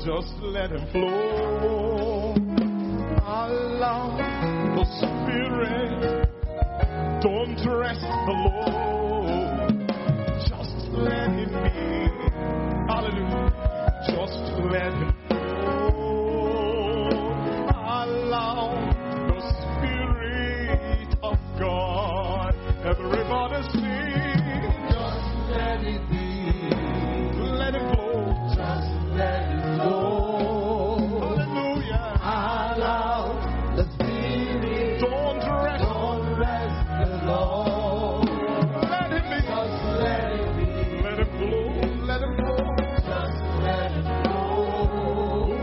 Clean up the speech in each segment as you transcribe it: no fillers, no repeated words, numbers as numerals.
Just let him flow. Allow the Spirit. Don't rest the Lord. Just let him be. Hallelujah. Just let him flow. Allow the Spirit of God. Everybody sing. Just let it be. Let it flow. Just let it flow. Hallelujah. Allow the Spirit. Don't rest the Lord. Let him be. Just let it be. Let it flow. Let it flow. Just let it flow.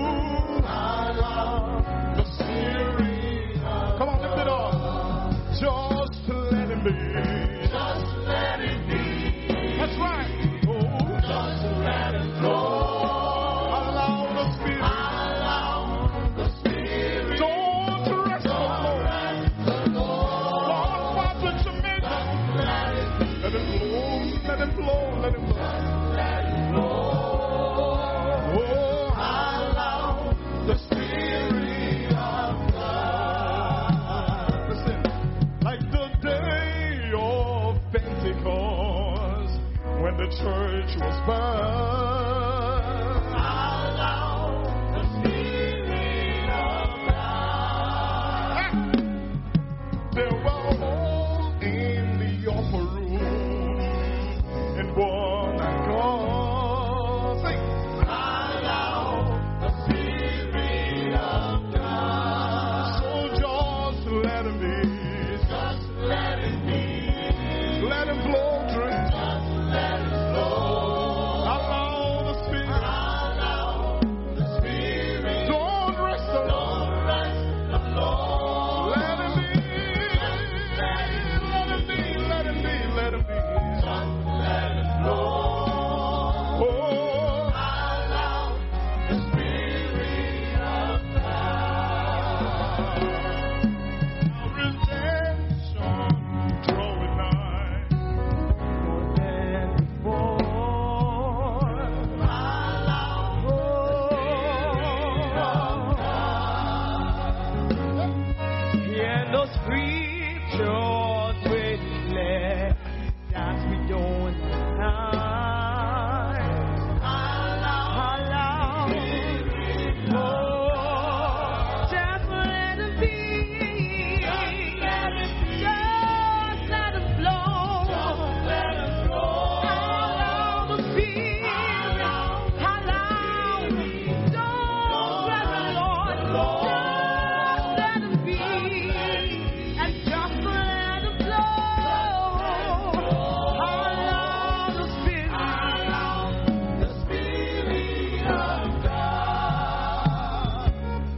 Allow the Spirit. Come on, lift it up. Just let him be. Just let it be. That's right. Just let it flow. Allow the Spirit. Allow the Spirit. Don't rest the Lord. Lord, what would you make? Let it flow. Let it flow. Let it flow. Let it flow. Oh, allow the Spirit of God. Listen, like the day of Pentecost, when the church was burned. Allow the Spirit of God. They were all in the upper room in one accord. Sing. Allow the Spirit of God. So just let him be. Just let him be. Let him flow through. Just let him flow. Allow the Spirit. Allow the Spirit. Don't rest the Lord. Don't rest the Lord. Let him be. Let him be. Let him be. Let him be. Just let it flow. Oh, allow the Spirit of God. Redemption drawing nigh more than before. Allow the Spirit of God. Hear those scriptures we declare that we don't hide. Allow the Spirit of God. Just let it be. Just let it flow. Just let it flow. Allow the Spirit. Allow. Don't rest the Lord. Just let it be. And just let it flow. Allow the Spirit. Allow the Spirit of God.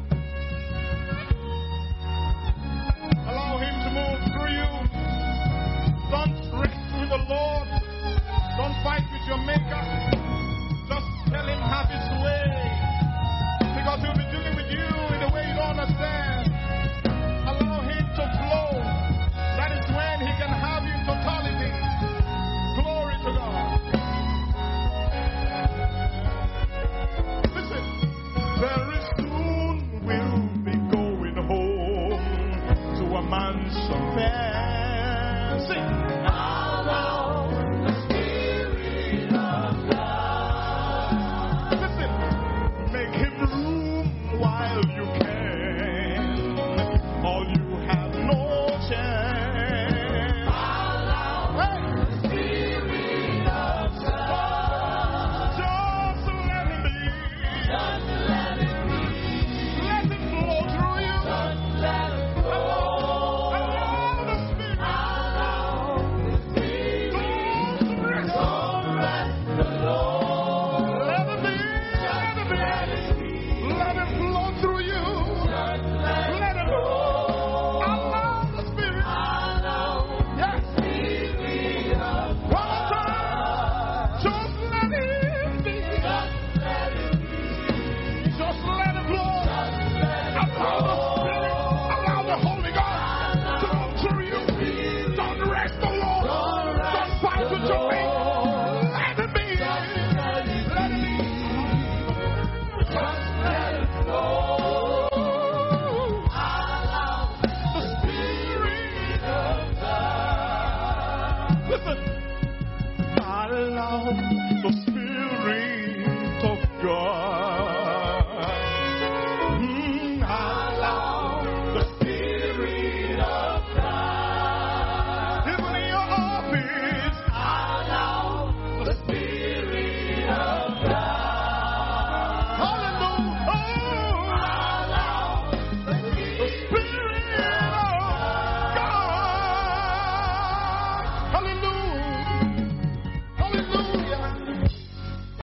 Allow him to move through you. Don't rest with the Lord. Don't fight with your maker. Just tell him have his